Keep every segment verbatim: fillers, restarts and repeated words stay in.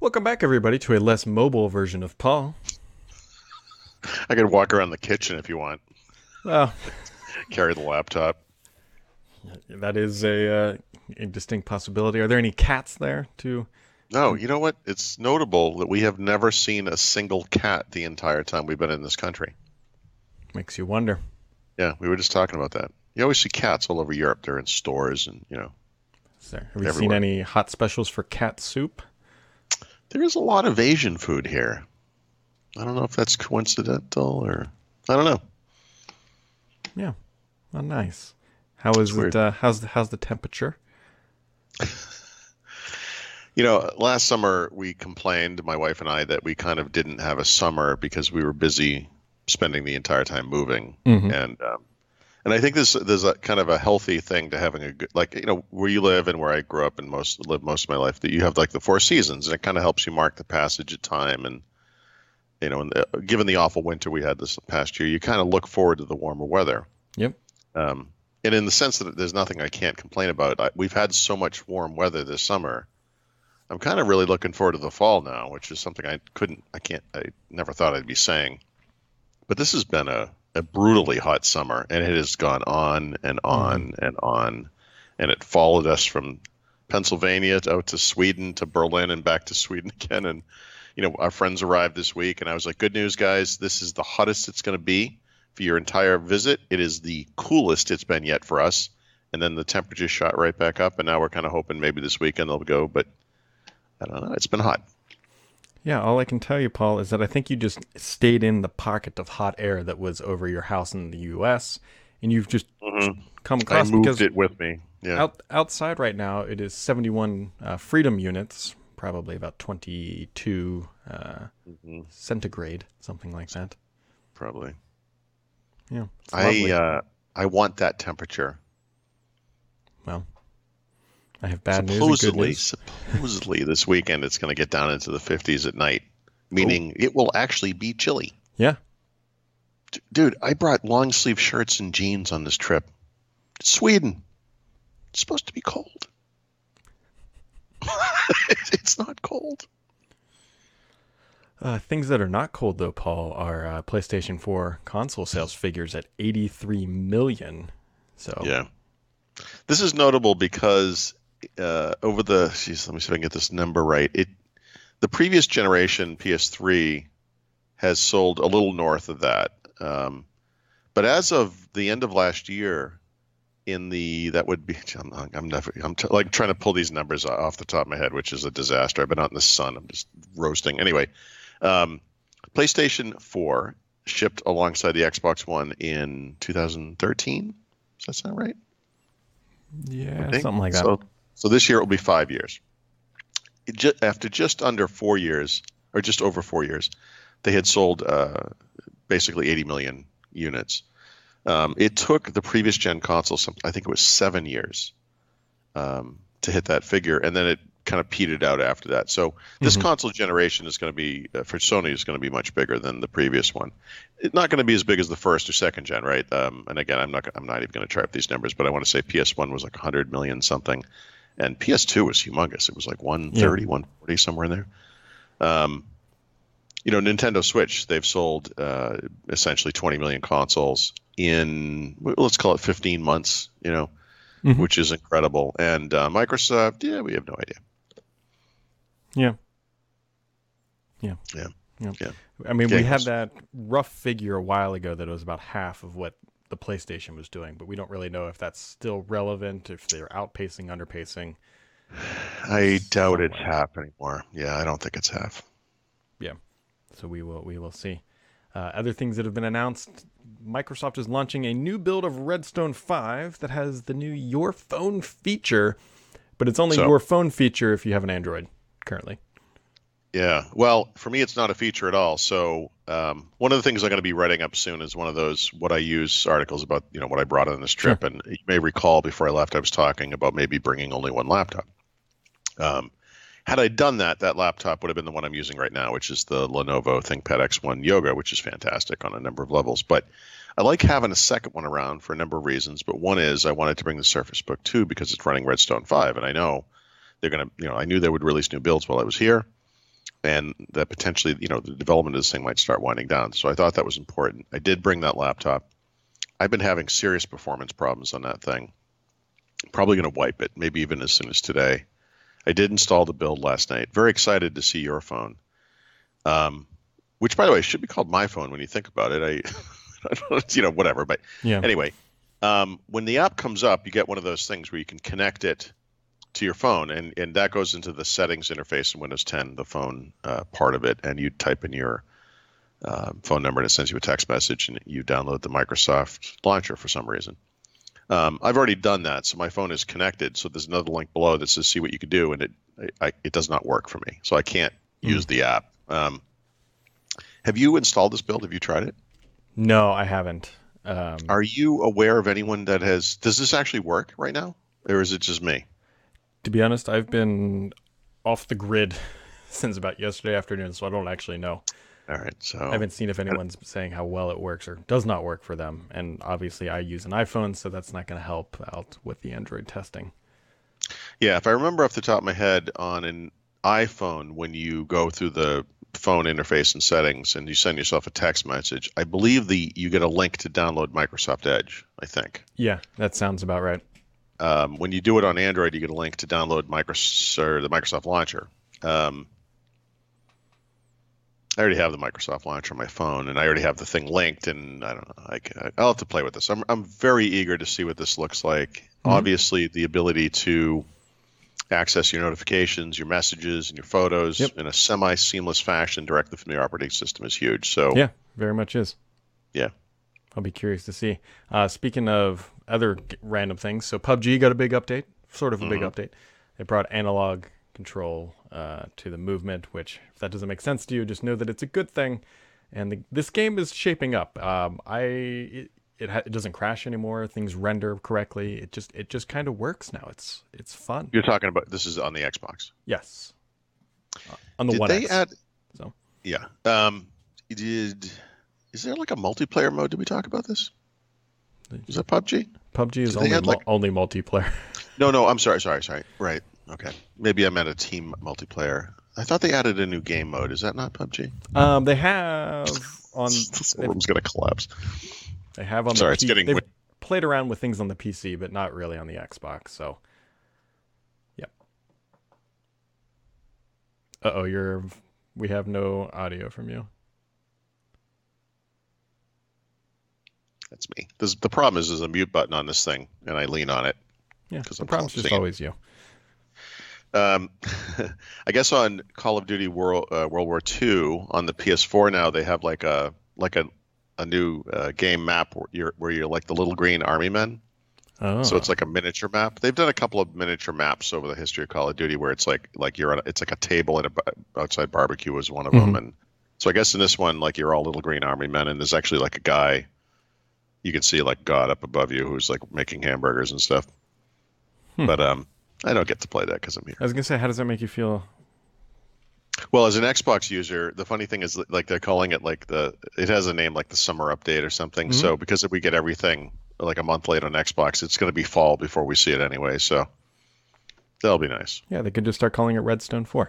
Welcome back, everybody, to a less mobile version of Paul. I could walk around the kitchen if you want. Well, Carry the laptop. that is a, uh, a distinct possibility. Are there any cats there to? No, you know what? It's notable that we have never seen a single cat the entire time we've been in this country. Makes you wonder. Yeah, we were just talking about that. You always see cats all over Europe. They're in stores and, you know, Is there, have you seen everywhere. any hot specials for cat soup? There is a lot of Asian food here. I don't know if that's coincidental or I don't know. Yeah, oh, nice. How is It's it? weird. Uh, how's the how's the temperature? You know, last summer we complained, my wife and I, that we kind of didn't have a summer because we were busy spending the entire time moving. Mm-hmm. And um, and I think this there's a kind of a healthy thing to having a good, like, you know, where you live and where I grew up and most lived most of my life, that you have like the four seasons, and it kind of helps you mark the passage of time. And you know, and the, given the awful winter we had this past year, you kind of look forward to the warmer weather. Yep. Um, and in the sense that there's nothing I can't complain about, I, we've had so much warm weather this summer. I'm kind of really looking forward to the fall now, which is something I couldn't, I can't, I never thought I'd be saying. But this has been a, a brutally hot summer, and it has gone on and on Mm-hmm. and on. And it followed us from Pennsylvania to, out to Sweden to Berlin and back to Sweden again. And, you know, our friends arrived this week, and I was like, good news, guys. This is the hottest it's going to be for your entire visit. It is the coolest it's been yet for us. And then the temperature shot right back up, and now we're kind of hoping maybe this weekend they'll go, but I don't know. It's been hot. Yeah, all I can tell you, Paul, is that I think you just stayed in the pocket of hot air that was over your house in the U S, and you've just hmm come I across moved because it with me. Yeah. out outside right now it is seventy-one uh, freedom units, probably about twenty-two uh, hmm centigrade, something like that. Probably. Yeah, it's I lovely. uh, I want that temperature. Well, I have bad news and good Supposedly, news. supposedly this weekend it's going to get down into the fifties at night, Oh, meaning it will actually be chilly. yeah. D- Dude, I brought long sleeve shirts and jeans on this trip. It's Sweden. It's supposed to be cold. It's not cold. Uh, things that are not cold though, Paul, are uh, PlayStation four console sales figures at eighty-three million. So Yeah. This is notable because uh, over the, geez, let me see if I can get this number right. It the previous generation P S three has sold a little north of that, um, but as of the end of last year, in the that would be I'm, I'm never I'm t- like trying to pull these numbers off the top of my head, which is a disaster. I've been out in the sun. I'm just roasting. Anyway, um, PlayStation four shipped alongside the Xbox One in two thousand thirteen. Does that sound right? I yeah, think something like that. so. So this year it will be five years. It ju- after just under four years, or just over four years, they had sold uh, basically eighty million units. Um, it took the previous gen console, some, I think it was seven years, um, to hit that figure, and then it kind of petered out after that. So this Hmm. console generation is going to be uh, for Sony is going to be much bigger than the previous one. It's not going to be as big as the first or second gen, right? Um, and again, I'm not I'm not even going to try up these numbers, but I want to say P S one was like one hundred million something, and P S two was humongous. It was like Yeah. one thirty, one forty, somewhere in there. Um, you know, Nintendo Switch, they've sold uh, essentially twenty million consoles in, well, let's call it fifteen months, you know, Hmm. which is incredible. And uh, Microsoft, yeah, we have no idea. Yeah, yeah, Yeah, yeah. yeah. I mean, we had Gamers. that rough figure a while ago that it was about half of what the PlayStation was doing, but we don't really know if that's still relevant, if they're outpacing, underpacing. I doubt it's Somewhere. half anymore. Yeah, I don't think it's half. Yeah. So we will we will see. Uh, other things that have been announced: Microsoft is launching a new build of Redstone five that has the new Your Phone feature, but it's only So, Your Phone feature if you have an Android currently. yeah. Well, for me, it's not a feature at all. So, um, one of the things I'm going to be writing up soon is one of those what I use articles about, you know, what I brought on this Sure. trip. And you may recall before I left, I was talking about maybe bringing only one laptop. Um, had I done that, that laptop would have been the one I'm using right now, which is the Lenovo ThinkPad X one Yoga, which is fantastic on a number of levels. But I like having a second one around for a number of reasons. But one is I wanted to bring the Surface Book two because it's running Redstone five, and I know they're going to, you know, I knew they would release new builds while I was here. and that potentially, you know, the development of this thing might start winding down. So I thought that was important. I did bring that laptop. I've been having serious performance problems on that thing. Probably going to wipe it, maybe even as soon as today. I did install the build last night. Very excited to see your phone, um, which, by the way, should be called my phone when you think about it. I, I don't know, you know, whatever. But Yeah. anyway, um, when the app comes up, you get one of those things where you can connect it to your phone, and, and that goes into the settings interface in Windows ten, the phone uh, part of it, and you type in your uh, phone number and it sends you a text message, and you download the Microsoft launcher for some reason. Um, I've already done that, so my phone is connected. So there's another link below that says see what you can do, and it I, it does not work for me, so I can't mm. use the app. Um, have you installed this build? Have you tried it? No, I haven't. Um, Are you aware of anyone that has? Does this actually work right now, or is it just me? To be honest, I've been off the grid since about yesterday afternoon, so I don't actually know. All right, so I haven't seen if anyone's saying how well it works or does not work for them. And obviously, I use an iPhone, so that's not going to help out with the Android testing. Yeah, if I remember off the top of my head, on an iPhone, when you go through the phone interface and settings and you send yourself a text message, I believe the you get a link to download Microsoft Edge, I think. Yeah, that sounds about right. Um, when you do it on Android, you get a link to download Microsoft, or the Microsoft Launcher. Um, I already have the Microsoft Launcher on my phone, and I already have the thing linked, and I don't know. I, I'll have to play with this. I'm I'm very eager to see what this looks like. Mm-hmm. Obviously, the ability to access your notifications, your messages, and your photos yep. in a semi-seamless fashion directly from the operating system is huge. So yeah, very much is. Yeah. I'll be curious to see. Uh, speaking of other random things, so P U B G got a big update, sort of a mm-hmm. big update. They brought analog control uh, to the movement, which, if that doesn't make sense to you, just know that it's a good thing. And the, this game is shaping up. Um, I it it, ha- it doesn't crash anymore. Things render correctly. It just it just kind of works now. It's it's fun. You're talking about this is on the Xbox. Yes. Uh, on the did One they X. add? So yeah. Um, did is there like a multiplayer mode? Did we talk about this? Is that P U B G? P U B G is Did only like... mul- only multiplayer. No, no. I'm sorry. Sorry. Sorry. Right. Okay. Maybe I meant a team multiplayer. I thought they added a new game mode. Is that not P U B G? Um, they have on. This room's gonna collapse. They have on. Sorry, the it's P- getting. They've played around with things on the P C, but not really on the Xbox. So, yep. Uh oh, you're. We have no audio from you. That's me. This, the problem is, there's a mute button on this thing, and I lean on it. Yeah, because the I'm problem's just always you. Um, I guess on Call of Duty World uh, World War Two on the P S four now they have like a like a a new uh, game map where you're where you're like the little green army men. Oh. So it's like a miniature map. They've done a couple of miniature maps over the history of Call of Duty where it's like like you're on a, it's like a table and a outside barbecue is one of mm-hmm. them, and so I guess in this one like you're all little green army men, and there's actually like a guy you can see like God up above you who's like making hamburgers and stuff. Hmm. But um. I don't get to play that because I'm here. I was gonna say, how does that make you feel? Well, as an Xbox user, the funny thing is, like they're calling it like the it has a name like the summer update or something. Mm-hmm. So because if we get everything like a month late on Xbox, it's going to be fall before we see it anyway. So that'll be nice. Yeah, they could just start calling it Redstone four.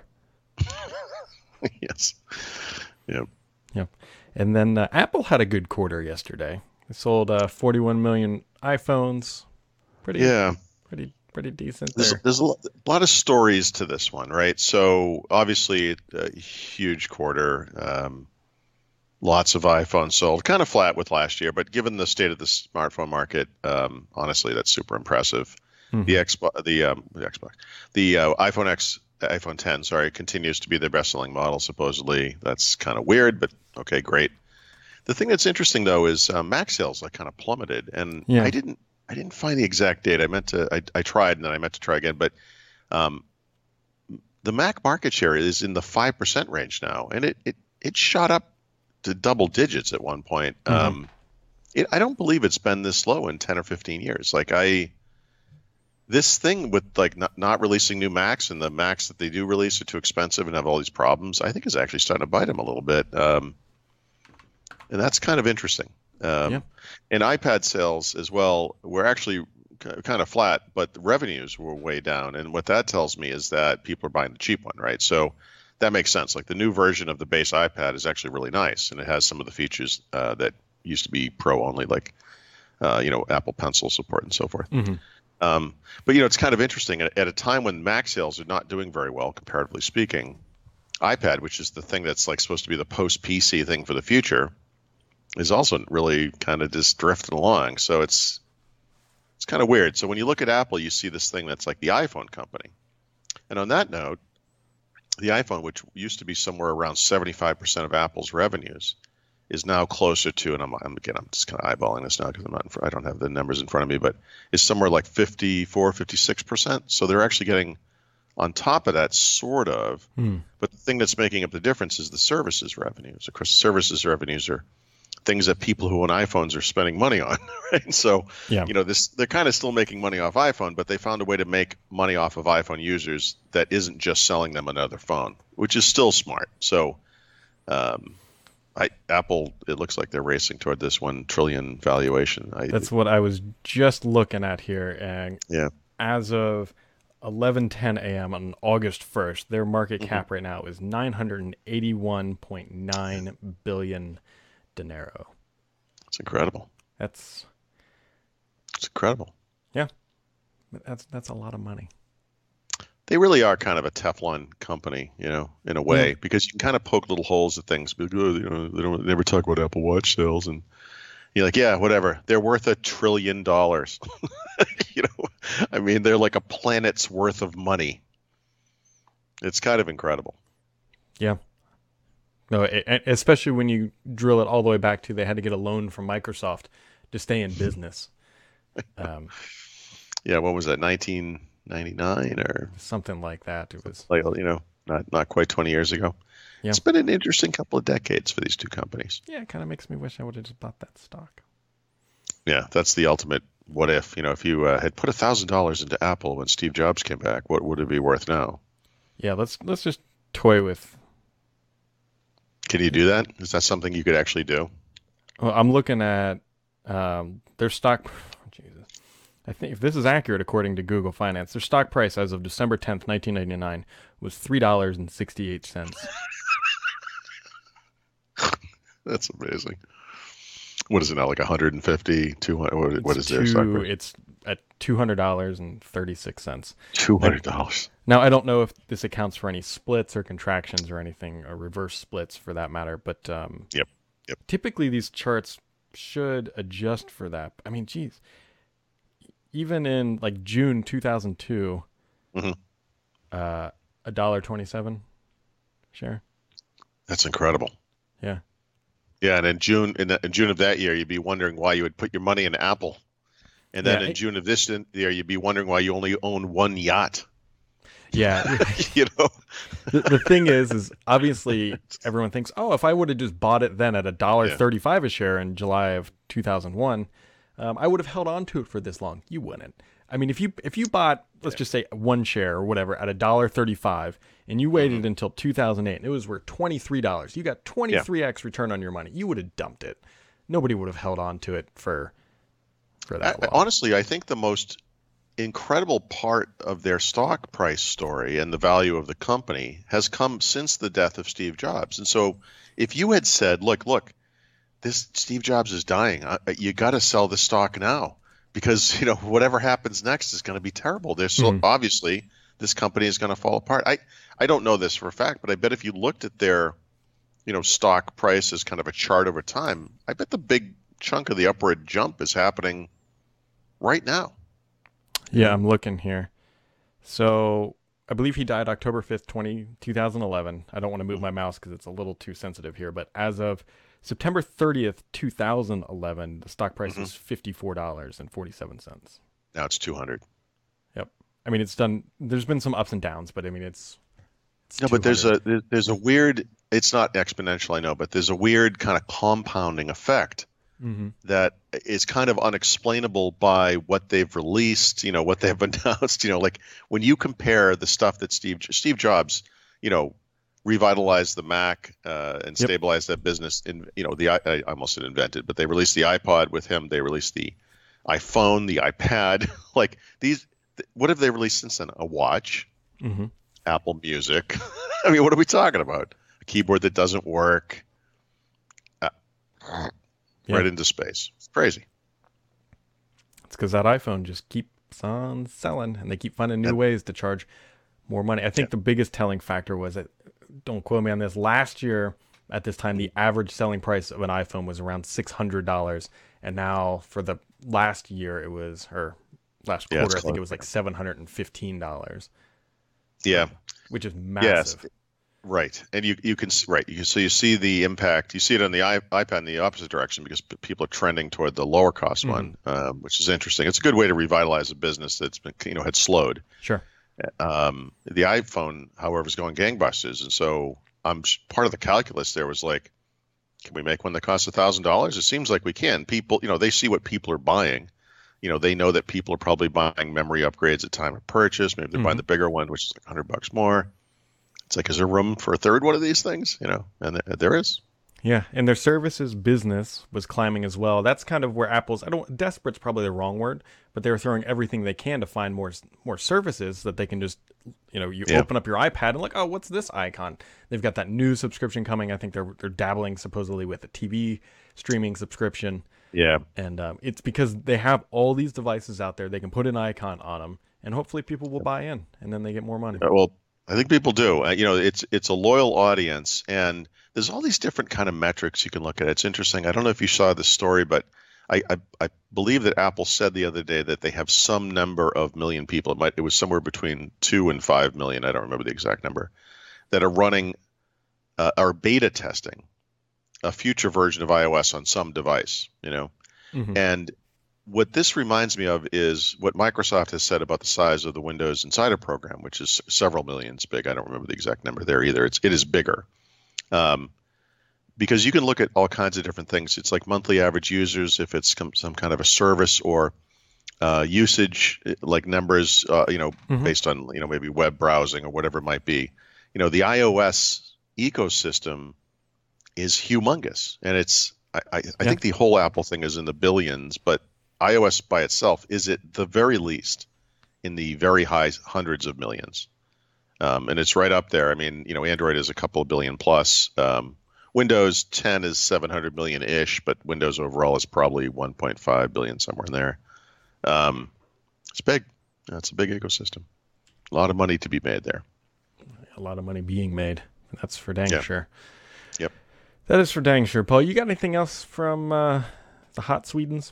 Yes. Yep. Yep. And then uh, Apple had a good quarter yesterday. They sold uh, forty-one million iPhones. Pretty. Yeah. Pretty. Pretty decent there. There's, there's a lot of stories to this one, right? So obviously a huge quarter, um, lots of iPhones sold, kind of flat with last year, but given the state of the smartphone market, um, honestly, that's super impressive. Mm-hmm. The Xbox, the, um, the Xbox, the uh, iPhone X, iPhone ten, sorry, continues to be their best-selling model. Supposedly, that's kind of weird, but okay, great. The thing that's interesting though is uh, Mac sales like kind of plummeted, and yeah. I didn't. I didn't find the exact date. I meant to. I, I tried, and then I meant to try again. But um, the Mac market share is in the five percent range now, and it, it it shot up to double digits at one point. Mm-hmm. Um, it, I don't believe it's been this low in ten or fifteen years. Like I, this thing with like not, not releasing new Macs, and the Macs that they do release are too expensive and have all these problems, I think is actually starting to bite them a little bit, um, and that's kind of interesting. Um, yeah. And iPad sales as well were actually kind of flat, but the revenues were way down. And what that tells me is that people are buying the cheap one, right? So that makes sense. Like the new version of the base iPad is actually really nice, and it has some of the features uh, that used to be Pro only, like uh, you know, Apple Pencil support and so forth. Mm-hmm. Um, but you know, it's kind of interesting at, at a time when Mac sales are not doing very well, comparatively speaking. iPad, which is the thing that's like supposed to be the post-P C thing for the future, is also really kind of just drifting along. So it's it's kind of weird. So when you look at Apple, you see this thing that's like the iPhone company. And on that note, the iPhone, which used to be somewhere around seventy-five percent of Apple's revenues, is now closer to, and I'm, I'm again, I'm just kind of eyeballing this now because I'm not, in front, I don't have the numbers in front of me, but is somewhere like fifty-four, fifty-six percent. So they're actually getting on top of that, sort of. Hmm. But the thing that's making up the difference is the services revenues. Of course, services revenues are things that people who own iPhones are spending money on, right? So, Yeah. you know, this they're kind of still making money off iPhone, but they found a way to make money off of iPhone users that isn't just selling them another phone, which is still smart. So, um, I, Apple, it looks like they're racing toward this one trillion valuation. I, That's what I was just looking at here, and yeah. as of eleven ten a.m. on August first, their market cap Mm-hmm. right now is nine hundred eighty-one point nine billion dinero. It's incredible. That's It's incredible. yeah, that's that's a lot of money. They really are kind of a Teflon company, you know, in a way, Yeah. because you can kind of poke little holes at things. But, oh, you know, they don't they never talk about Apple Watch sales, and you're like, yeah, whatever. They're worth a trillion dollars. You know, I mean, they're like a planet's worth of money. It's kind of incredible. Yeah. No, it, and especially when you drill it all the way back to they had to get a loan from Microsoft to stay in business. Um, Yeah, what was that, nineteen ninety-nine or something like that. It was like, you know, not not quite twenty years ago. Yeah. It's been an interesting couple of decades for these two companies. yeah, it kind of makes me wish I would have just bought that stock. Yeah, that's the ultimate what if. You know, if you uh, had put a thousand dollars into Apple when Steve Jobs came back, what would it be worth now? Yeah, let's let's just toy with. Can you do that? Is that something you could actually do? Well, I'm looking at um, their stock. Oh, Jesus, I think if this is accurate according to Google Finance, their stock price as of December tenth, nineteen ninety-nine, was three dollars and sixty-eight cents. That's amazing. What is it now? Like one hundred fifty, two hundred? What, what is their stock price? It's at two hundred dollars and thirty-six cents. two hundred dollars. Now, I don't know if this accounts for any splits or contractions or anything, or reverse splits for that matter, but um, Yep. Yep. typically these charts should adjust for that. I mean, geez, even in like June two thousand two, Mhm. uh, a dollar twenty-seven share. That's incredible. Yeah. Yeah, and in June in, the, in June of that year, you'd be wondering why you would put your money in Apple, and then Yeah, in it- June of this year, you'd be wondering why you only own one yacht. Yeah. You know, the, the thing is, is obviously everyone thinks, oh, if I would have just bought it then at a dollar Yeah. thirty-five a share in July of two thousand one, um, I would have held on to it for this long. You wouldn't. I mean, if you if you bought, let's just say one share or whatever at a dollar thirty-five, and you waited Mm-hmm. until two thousand eight, and it was worth twenty-three dollars, you got twenty-three x return on your money. You would have dumped it. Nobody would have held on to it for for that I, long. honestly, I think the most incredible part of their stock price story and the value of the company has come since the death of Steve Jobs. And so, if you had said, "Look, look, this Steve Jobs is dying. I, you got to sell the stock now because you know whatever happens next is going to be terrible." There's so Mhm. obviously this company is going to fall apart. I I don't know this for a fact, but I bet if you looked at their you know stock price as kind of a chart over time, I bet the big chunk of the upward jump is happening right now. Yeah, I'm looking here. So I believe he died October fifth, twenty, twenty eleven. I don't want to move my mouse because it's a little too sensitive here. But as of September thirtieth, two thousand eleven, the stock price Mhm. is fifty-four dollars and forty-seven cents. Now it's two hundred. Yep. I mean, it's done. There's been some ups and downs, but I mean, it's. it's No, but there's two hundred. a there- there's a weird. It's not exponential, I know, but there's a weird kind of compounding effect Mhm. that is kind of unexplainable by what they've released, you know, what they've announced, you know, like when you compare the stuff that Steve Steve Jobs, you know, revitalized the Mac uh, and Yep. stabilized that business. In you know, the I, I almost said invented, but they released the iPod with him. They released the iPhone, the iPad. Like these, what have they released since then? A watch. Mhm. Apple Music. I mean, what are we talking about? A keyboard that doesn't work. Uh, Yeah. Right into space. It's crazy. It's because that iPhone just keeps on selling, and they keep finding new Yep. ways to charge more money. I think Yeah. the biggest telling factor was that, don't quote me on this, last year at this time, the average selling price of an iPhone was around six hundred dollars. And now for the last year, it was, or last Yeah, it's quarter, I think close. it was like seven hundred fifteen dollars, Yeah. which is Yes. massive. Right. And you you can s- right. You so you see the impact. You see it on the i- iPad in the opposite direction because p- people are trending toward the lower cost Mhm. one, um, which is interesting. It's a good way to revitalize a business that's been you know had slowed. Sure. Um, the iPhone, however, is going gangbusters, and so I'm s- part of the calculus there was like, can we make one that costs a thousand dollars? It seems like we can. People, you know, they see what people are buying. You know, they know that people are probably buying memory upgrades at time of purchase. Maybe they're buying Mhm. the bigger one, which is like a hundred bucks more. It's like, is there room for a third one of these things? You know, and th- there is. Yeah, and their services business was climbing as well. That's kind of where Apple's, I don't, desperate's probably the wrong word, but they were throwing everything they can to find more more services that they can just, you know, you Yeah. open up your iPad and like, oh, what's this icon? They've got that new subscription coming. I think they're they're dabbling supposedly with a T V streaming subscription, Yeah. and um, it's because they have all these devices out there. They can put an icon on them, and hopefully people will buy in, and then they get more money. Uh, Well, I think people do. Uh, you know, it's it's a loyal audience, and there's all these different kind of metrics you can look at. It's interesting. I don't know if you saw this story, but I, I, I believe that Apple said the other day that they have some number of million people. It might it was somewhere between two and five million. I don't remember the exact number that are running uh, are beta testing a future version of iOS on some device. You know, Mhm. and what this reminds me of is what Microsoft has said about the size of the Windows Insider program, which is several millions big. I don't remember the exact number there either. It's it is bigger, um, because you can look at all kinds of different things. It's like monthly average users, if it's com- some kind of a service, or uh, usage like numbers, uh, you know, Mhm. based on you know maybe web browsing or whatever it might be. You know, the iOS ecosystem is humongous, and it's I, I, I Yeah. think the whole Apple thing is in the billions, but iOS by itself is at the very least in the very high hundreds of millions. Um, and it's right up there. I mean, you know, Android is a couple of billion plus. Um, Windows ten is seven hundred million ish, but Windows overall is probably one point five billion, somewhere in there. Um, it's big. It's a big ecosystem. A lot of money to be made there. A lot of money being made. That's for dang Yeah. sure. Yep. That is for dang sure. Paul, you got anything else from uh, the hot Swedens?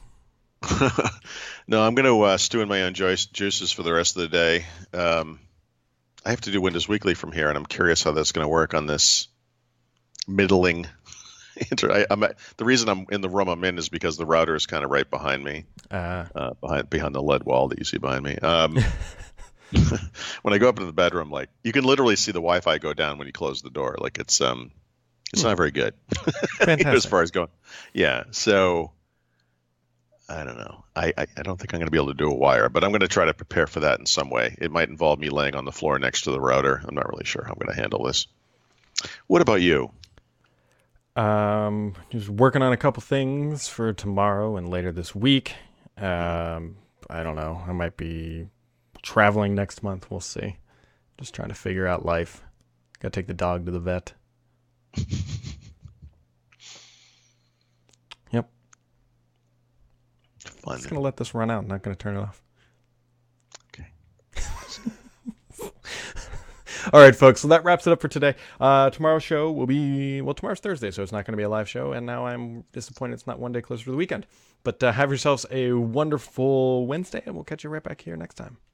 No, I'm going to uh, stew in my own juice, juices for the rest of the day. Um, I have to do Windows Weekly from here, and I'm curious how that's going to work on this middling. Inter- I, I'm at, the reason I'm in the room I'm in is because the router is kind of right behind me, Uh, uh, behind behind the lead wall that you see behind me. Um, when I go up into the bedroom, like you can literally see the Wi-Fi go down when you close the door. Like it's um, it's not very good fantastic. as far as going. Yeah, so. I don't know. I, I, I don't think I'm going to be able to do a wire, but I'm going to try to prepare for that in some way. It might involve me laying on the floor next to the router. I'm not really sure how I'm going to handle this. What about you? Um, just working on a couple things for tomorrow and later this week. Um, I don't know. I might be traveling next month. We'll see. Just trying to figure out life. Got to take the dog to the vet. Yep. Fun. Just gonna let this run out. Not gonna turn it off. Okay. All right, folks. So that wraps it up for today. Uh, tomorrow's show will be well. Tomorrow's Thursday, so it's not going to be a live show. And now I'm disappointed it's not one day closer to the weekend. But uh, have yourselves a wonderful Wednesday, and we'll catch you right back here next time.